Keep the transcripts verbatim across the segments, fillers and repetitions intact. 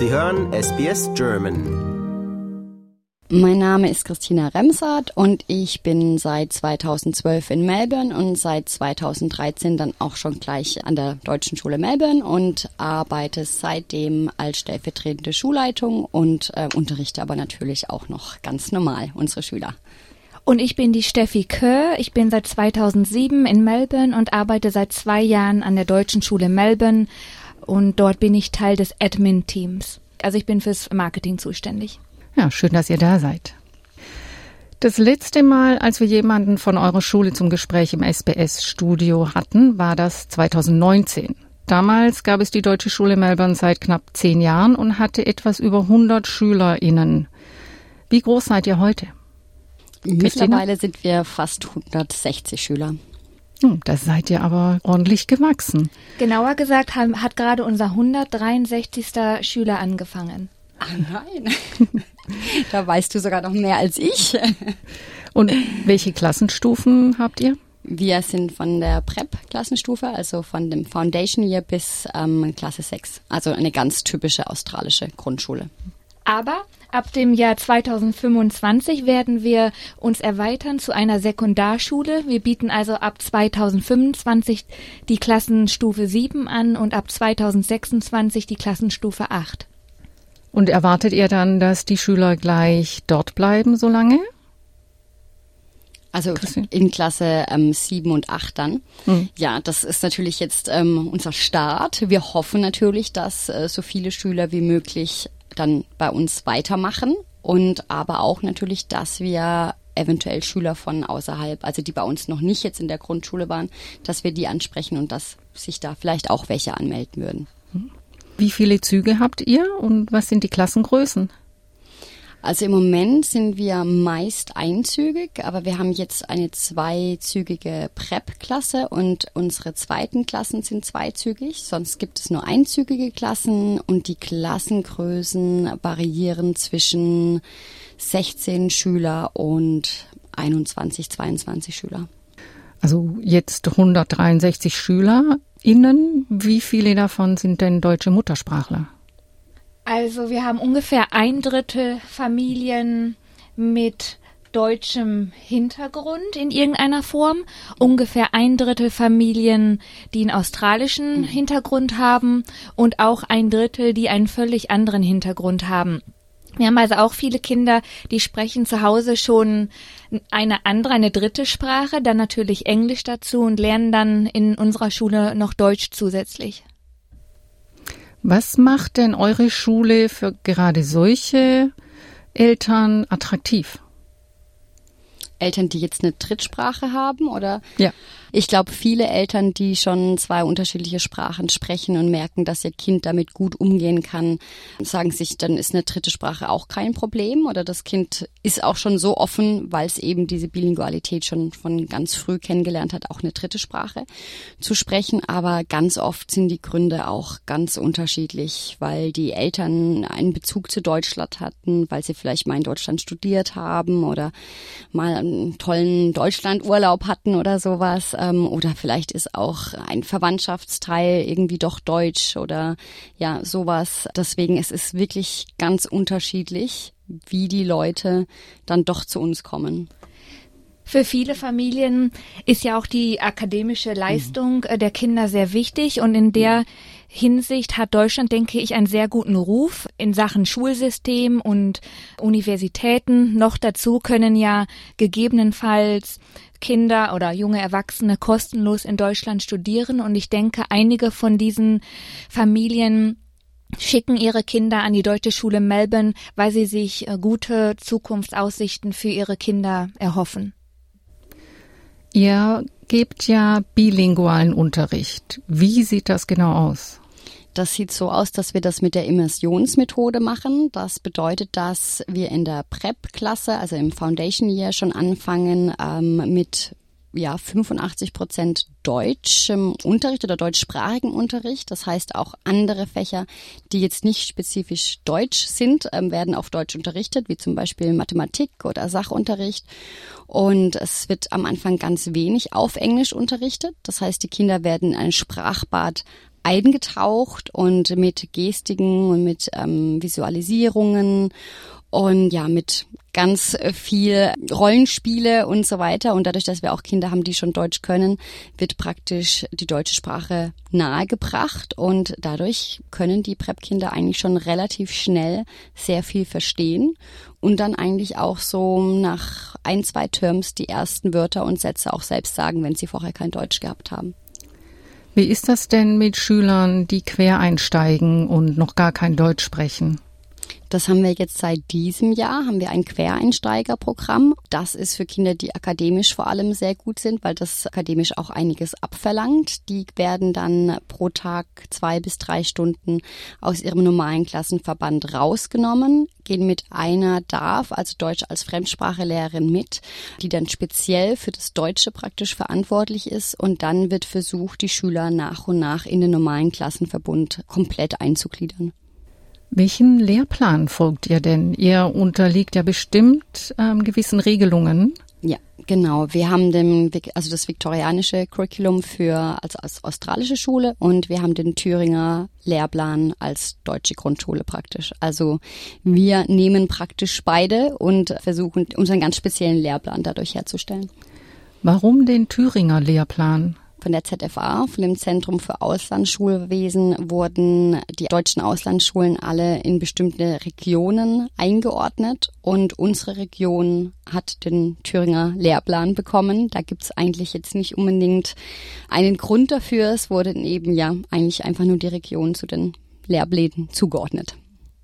Sie hören S B S German. Mein Name ist Christina Remsath und ich bin seit zweitausendzwölf in Melbourne und seit zweitausenddreizehn dann auch schon gleich an der Deutschen Schule Melbourne und arbeite seitdem als stellvertretende Schulleitung und äh, unterrichte aber natürlich auch noch ganz normal unsere Schüler. Und ich bin die Steffi Köhr. Ich bin seit zweitausendsieben in Melbourne und arbeite seit zwei Jahren an der Deutschen Schule Melbourne und dort bin ich Teil des Admin-Teams. Also ich bin fürs Marketing zuständig. Ja, schön, dass ihr da seid. Das letzte Mal, als wir jemanden von eurer Schule zum Gespräch im S B S-Studio hatten, war das zweitausendneunzehn. Damals gab es die Deutsche Schule Melbourne seit knapp zehn Jahren und hatte etwas über hundert SchülerInnen. Wie groß seid ihr heute? Mittlerweile sind wir fast hundertsechzig Schüler. Hm, da seid ihr aber ordentlich gewachsen. Genauer gesagt hat gerade unser hundertdreiundsechzigster Schüler angefangen. Ah nein, da weißt du sogar noch mehr als ich. Und welche Klassenstufen habt ihr? Wir sind von der Prep-Klassenstufe, also von dem Foundation Year bis ähm, Klasse sechs. Also eine ganz typische australische Grundschule. Aber ab dem Jahr zweitausendfünfundzwanzig werden wir uns erweitern zu einer Sekundarschule. Wir bieten also ab zweitausendfünfundzwanzig die Klassenstufe sieben an und ab zweitausendsechsundzwanzig die Klassenstufe acht. Und erwartet ihr dann, dass die Schüler gleich dort bleiben so lange? Also in Klasse ähm, sieben und acht dann. Mhm. Ja, das ist natürlich jetzt ähm, unser Start. Wir hoffen natürlich, dass äh, so viele Schüler wie möglich dann bei uns weitermachen und aber auch natürlich, dass wir eventuell Schüler von außerhalb, also die bei uns noch nicht jetzt in der Grundschule waren, dass wir die ansprechen und dass sich da vielleicht auch welche anmelden würden. Wie viele Züge habt ihr und was sind die Klassengrößen? Also im Moment sind wir meist einzügig, aber wir haben jetzt eine zweizügige Prep-Klasse und unsere zweiten Klassen sind zweizügig. Sonst gibt es nur einzügige Klassen und die Klassengrößen variieren zwischen sechzehn Schüler und einundzwanzig, zweiundzwanzig Schüler. Also jetzt hundertdreiundsechzig SchülerInnen. Wie viele davon sind denn deutsche Muttersprachler? Also wir haben ungefähr ein Drittel Familien mit deutschem Hintergrund in irgendeiner Form, ungefähr ein Drittel Familien, die einen australischen Hintergrund haben und auch ein Drittel, die einen völlig anderen Hintergrund haben. Wir haben also auch viele Kinder, die sprechen zu Hause schon eine andere, eine dritte Sprache, dann natürlich Englisch dazu und lernen dann in unserer Schule noch Deutsch zusätzlich. Was macht denn eure Schule für gerade solche Eltern attraktiv? Eltern, die jetzt eine Drittsprache haben, oder? Ja. Ich glaube, viele Eltern, die schon zwei unterschiedliche Sprachen sprechen und merken, dass ihr Kind damit gut umgehen kann, sagen sich, dann ist eine dritte Sprache auch kein Problem oder das Kind ist auch schon so offen, weil es eben diese Bilingualität schon von ganz früh kennengelernt hat, auch eine dritte Sprache zu sprechen. Aber ganz oft sind die Gründe auch ganz unterschiedlich, weil die Eltern einen Bezug zu Deutschland hatten, weil sie vielleicht mal in Deutschland studiert haben oder mal einen tollen Deutschlandurlaub hatten oder sowas. Oder vielleicht ist auch ein Verwandtschaftsteil irgendwie doch deutsch oder ja, sowas. Deswegen es ist wirklich ganz unterschiedlich, wie die Leute dann doch zu uns kommen. Für viele Familien ist ja auch die akademische Leistung mhm. der Kinder sehr wichtig und in der Hinsicht hat Deutschland, denke ich, einen sehr guten Ruf in Sachen Schulsystem und Universitäten. Noch dazu können ja gegebenenfalls Kinder oder junge Erwachsene kostenlos in Deutschland studieren und ich denke, einige von diesen Familien schicken ihre Kinder an die Deutsche Schule Melbourne, weil sie sich gute Zukunftsaussichten für ihre Kinder erhoffen. Ihr gebt ja bilingualen Unterricht. Wie sieht das genau aus? Das sieht so aus, dass wir das mit der Immersionsmethode machen. Das bedeutet, dass wir in der Prep-Klasse, also im Foundation Year, schon anfangen ähm, mit ja fünfundachtzig Prozent deutschem Unterricht oder deutschsprachigem Unterricht. Das heißt, auch andere Fächer, die jetzt nicht spezifisch deutsch sind, ähm, werden auf Deutsch unterrichtet, wie zum Beispiel Mathematik oder Sachunterricht. Und es wird am Anfang ganz wenig auf Englisch unterrichtet. Das heißt, die Kinder werden in ein Sprachbad eingetaucht und mit Gestiken und mit ähm, Visualisierungen und ja, mit ganz viel Rollenspiele und so weiter. Und dadurch, dass wir auch Kinder haben, die schon Deutsch können, wird praktisch die deutsche Sprache nahegebracht. Und dadurch können die Prep-Kinder eigentlich schon relativ schnell sehr viel verstehen und dann eigentlich auch so nach ein, zwei Terms die ersten Wörter und Sätze auch selbst sagen, wenn sie vorher kein Deutsch gehabt haben. Wie ist das denn mit Schülern, die quer einsteigen und noch gar kein Deutsch sprechen? Das haben wir jetzt seit diesem Jahr, haben wir ein Quereinsteigerprogramm. Das ist für Kinder, die akademisch vor allem sehr gut sind, weil das akademisch auch einiges abverlangt. Die werden dann pro Tag zwei bis drei Stunden aus ihrem normalen Klassenverband rausgenommen, gehen mit einer D A F, also Deutsch als Fremdsprachelehrerin mit, die dann speziell für das Deutsche praktisch verantwortlich ist. Und dann wird versucht, die Schüler nach und nach in den normalen Klassenverbund komplett einzugliedern. Welchen Lehrplan folgt ihr denn? Ihr unterliegt ja bestimmt ähm, gewissen Regelungen. Ja, genau. Wir haben den, also das viktorianische Curriculum für als, als australische Schule und wir haben den Thüringer Lehrplan als deutsche Grundschule praktisch. Also wir nehmen praktisch beide und versuchen unseren ganz speziellen Lehrplan dadurch herzustellen. Warum den Thüringer Lehrplan? Von der Z F A, von dem Zentrum für Auslandsschulwesen, wurden die deutschen Auslandsschulen alle in bestimmte Regionen eingeordnet und unsere Region hat den Thüringer Lehrplan bekommen. Da gibt's eigentlich jetzt nicht unbedingt einen Grund dafür. Es wurden eben ja eigentlich einfach nur die Region zu den Lehrplänen zugeordnet.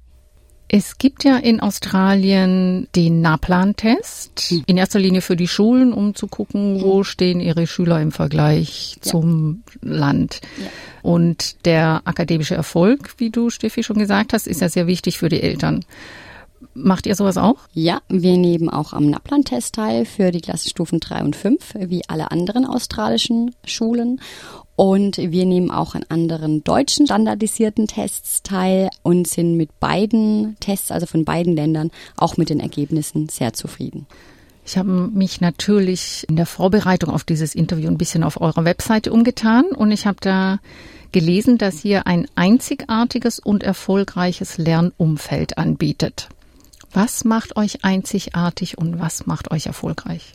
Es gibt ja in Australien den NAPLAN-Test, in erster Linie für die Schulen, um zu gucken, wo stehen ihre Schüler im Vergleich ja. zum Land. Ja. Und der akademische Erfolg, wie du, Steffi, schon gesagt hast, ist ja sehr wichtig für die Eltern. Macht ihr sowas auch? Ja, wir nehmen auch am NAPLAN-Test teil für die Klassenstufen drei und fünf, wie alle anderen australischen Schulen. Und wir nehmen auch an anderen deutschen standardisierten Tests teil und sind mit beiden Tests, also von beiden Ländern, auch mit den Ergebnissen sehr zufrieden. Ich habe mich natürlich in der Vorbereitung auf dieses Interview ein bisschen auf eurer Webseite umgetan und ich habe da gelesen, dass ihr ein einzigartiges und erfolgreiches Lernumfeld anbietet. Was macht euch einzigartig und was macht euch erfolgreich?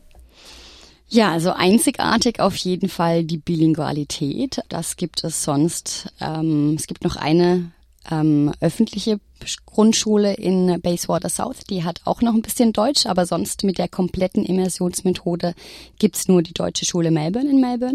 Ja, also einzigartig auf jeden Fall die Bilingualität. Das gibt es sonst. Ähm, es gibt noch eine ähm, öffentliche Grundschule in Bayswater South, die hat auch noch ein bisschen Deutsch, aber sonst mit der kompletten Immersionsmethode gibt's nur die deutsche Schule Melbourne in Melbourne.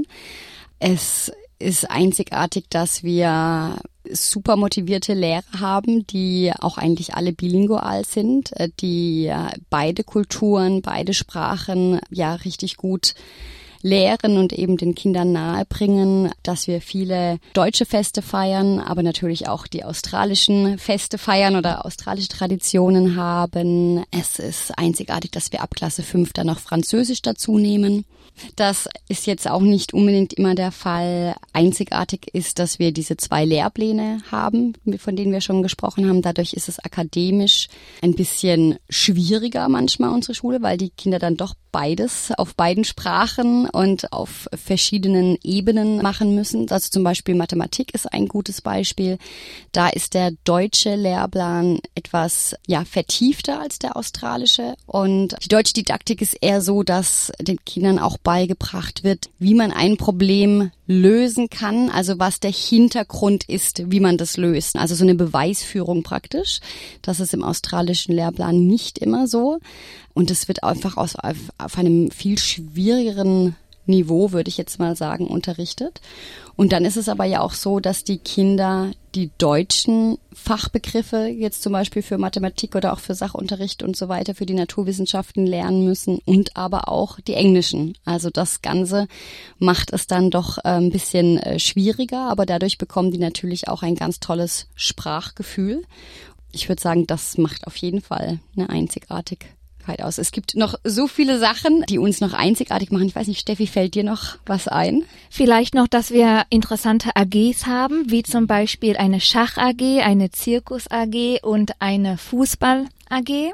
Es ist einzigartig, dass wir super motivierte Lehrer haben, die auch eigentlich alle bilingual sind, die beide Kulturen, beide Sprachen ja richtig gut lehren und eben den Kindern nahebringen, dass wir viele deutsche Feste feiern, aber natürlich auch die australischen Feste feiern oder australische Traditionen haben. Es ist einzigartig, dass wir ab Klasse fünf dann noch Französisch dazu nehmen. Das ist jetzt auch nicht unbedingt immer der Fall. Einzigartig ist, dass wir diese zwei Lehrpläne haben, von denen wir schon gesprochen haben. Dadurch ist es akademisch ein bisschen schwieriger manchmal unsere Schule, weil die Kinder dann doch beides auf beiden Sprachen und auf verschiedenen Ebenen machen müssen. Also zum Beispiel Mathematik ist ein gutes Beispiel. Da ist der deutsche Lehrplan etwas ja vertiefter als der australische und die deutsche Didaktik ist eher so, dass den Kindern auch beigebracht wird, wie man ein Problem lösen kann, also was der Hintergrund ist, wie man das löst. Also so eine Beweisführung praktisch. Das ist im australischen Lehrplan nicht immer so. Und es wird einfach aus, auf, auf einem viel schwierigeren Niveau, würde ich jetzt mal sagen, unterrichtet. Und dann ist es aber ja auch so, dass die Kinder die deutschen Fachbegriffe jetzt zum Beispiel für Mathematik oder auch für Sachunterricht und so weiter, für die Naturwissenschaften lernen müssen und aber auch die englischen. Also das Ganze macht es dann doch ein bisschen schwieriger, aber dadurch bekommen die natürlich auch ein ganz tolles Sprachgefühl. Ich würde sagen, das macht auf jeden Fall eine Einzigartigkeit aus. Es gibt noch so viele Sachen, die uns noch einzigartig machen. Ich weiß nicht, Steffi, fällt dir noch was ein? Vielleicht noch, dass wir interessante A Gs haben, wie zum Beispiel eine Schach-A G, eine Zirkus-A G und eine Fußball-A G.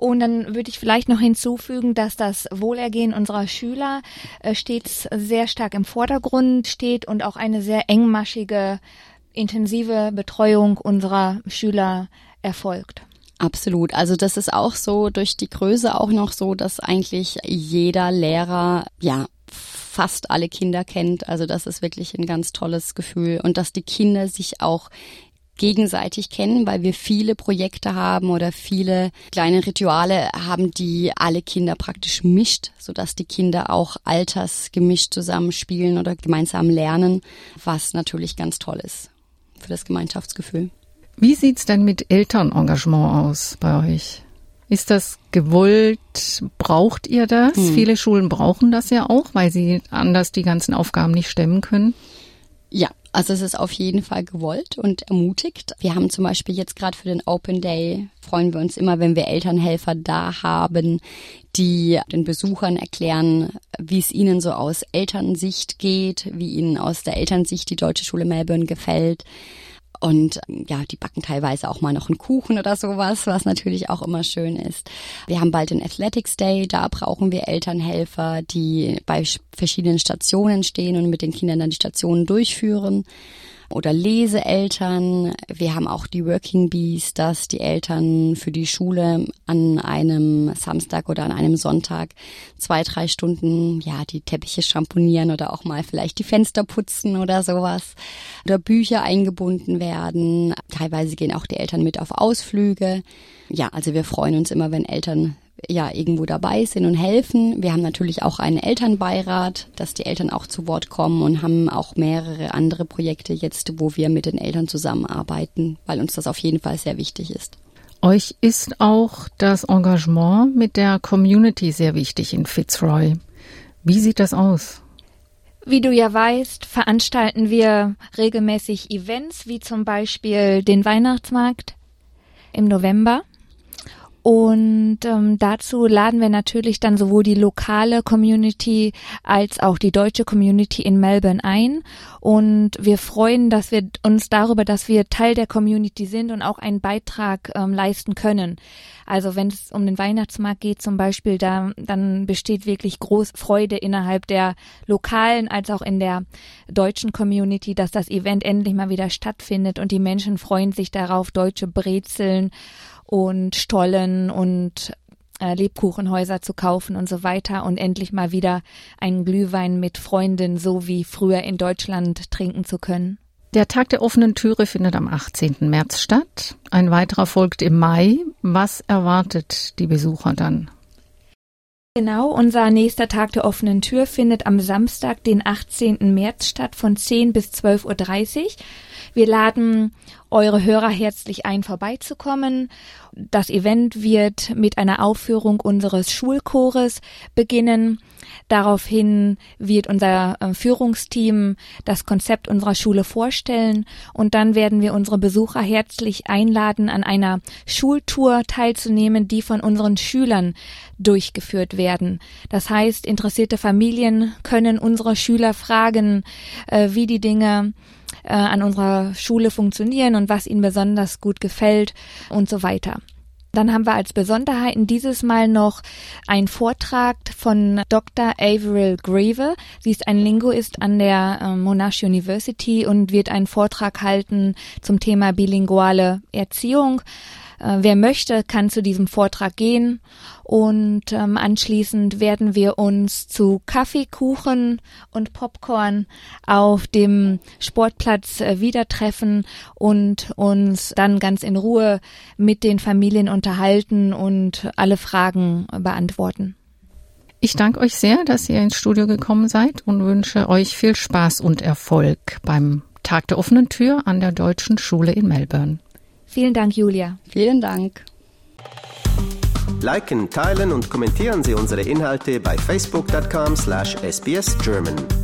Und dann würde ich vielleicht noch hinzufügen, dass das Wohlergehen unserer Schüler äh, stets sehr stark im Vordergrund steht und auch eine sehr engmaschige, intensive Betreuung unserer Schüler erfolgt. Absolut. Also das ist auch so durch die Größe auch noch so, dass eigentlich jeder Lehrer, ja, fast alle Kinder kennt. Also das ist wirklich ein ganz tolles Gefühl und dass die Kinder sich auch gegenseitig kennen, weil wir viele Projekte haben oder viele kleine Rituale haben, die alle Kinder praktisch mischt, sodass die Kinder auch altersgemischt zusammenspielen oder gemeinsam lernen, was natürlich ganz toll ist für das Gemeinschaftsgefühl. Wie sieht's denn mit Elternengagement aus bei euch? Ist das gewollt? Braucht ihr das? Hm. Viele Schulen brauchen das ja auch, weil sie anders die ganzen Aufgaben nicht stemmen können. Ja, also es ist auf jeden Fall gewollt und ermutigt. Wir haben zum Beispiel jetzt gerade für den Open Day, freuen wir uns immer, wenn wir Elternhelfer da haben, die den Besuchern erklären, wie es ihnen so aus Elternsicht geht, wie ihnen aus der Elternsicht die Deutsche Schule Melbourne gefällt. Und ja, die backen teilweise auch mal noch einen Kuchen oder sowas, was natürlich auch immer schön ist. Wir haben bald den Athletics Day, da brauchen wir Elternhelfer, die bei verschiedenen Stationen stehen und mit den Kindern dann die Stationen durchführen. Oder Leseeltern. Wir haben auch die Working Bees, dass die Eltern für die Schule an einem Samstag oder an einem Sonntag zwei, drei Stunden ja die Teppiche schamponieren oder auch mal vielleicht die Fenster putzen oder sowas. Oder Bücher eingebunden werden. Teilweise gehen auch die Eltern mit auf Ausflüge. Ja, also wir freuen uns immer, wenn Eltern ja irgendwo dabei sind und helfen. Wir haben natürlich auch einen Elternbeirat, dass die Eltern auch zu Wort kommen und haben auch mehrere andere Projekte jetzt, wo wir mit den Eltern zusammenarbeiten, weil uns das auf jeden Fall sehr wichtig ist. Euch ist auch das Engagement mit der Community sehr wichtig in Fitzroy. Wie sieht das aus? Wie du ja weißt, veranstalten wir regelmäßig Events, wie zum Beispiel den Weihnachtsmarkt im November. Und ähm, dazu laden wir natürlich dann sowohl die lokale Community als auch die deutsche Community in Melbourne ein. Und wir freuen dass wir uns darüber, dass wir Teil der Community sind und auch einen Beitrag ähm, leisten können. Also wenn es um den Weihnachtsmarkt geht zum Beispiel, da dann besteht wirklich große Freude innerhalb der lokalen als auch in der deutschen Community, dass das Event endlich mal wieder stattfindet und die Menschen freuen sich darauf, deutsche Brezeln und Stollen und äh, Lebkuchenhäuser zu kaufen und so weiter und endlich mal wieder einen Glühwein mit Freunden, so wie früher in Deutschland, trinken zu können. Der Tag der offenen Türe findet am achtzehnten März statt. Ein weiterer folgt im Mai. Was erwartet die Besucher dann? Genau, unser nächster Tag der offenen Tür findet am Samstag, den achtzehnten März statt, von zehn bis zwölf Uhr dreißig. Wir laden eure Hörer herzlich ein, vorbeizukommen. Das Event wird mit einer Aufführung unseres Schulchores beginnen. Daraufhin wird unser äh, Führungsteam das Konzept unserer Schule vorstellen und dann werden wir unsere Besucher herzlich einladen, an einer Schultour teilzunehmen, die von unseren Schülern durchgeführt werden. Das heißt, interessierte Familien können unsere Schüler fragen, äh, wie die Dinge äh, an unserer Schule funktionieren und was ihnen besonders gut gefällt und so weiter. Dann haben wir als Besonderheiten dieses Mal noch einen Vortrag von Doktor Avril Greve. Sie ist ein Linguist an der äh, Monash University und wird einen Vortrag halten zum Thema bilinguale Erziehung. Äh, wer möchte, kann zu diesem Vortrag gehen und ähm, anschließend werden wir uns zu Kaffee, Kuchen und Popcorn auf dem Sportplatz äh, wieder treffen und uns dann ganz in Ruhe mit den Familien unterhalten und alle Fragen beantworten. Ich danke euch sehr, dass ihr ins Studio gekommen seid und wünsche euch viel Spaß und Erfolg beim Tag der offenen Tür an der Deutschen Schule in Melbourne. Vielen Dank, Julia. Vielen Dank. Liken, teilen und kommentieren Sie unsere Inhalte bei facebook dot com slash S B S German.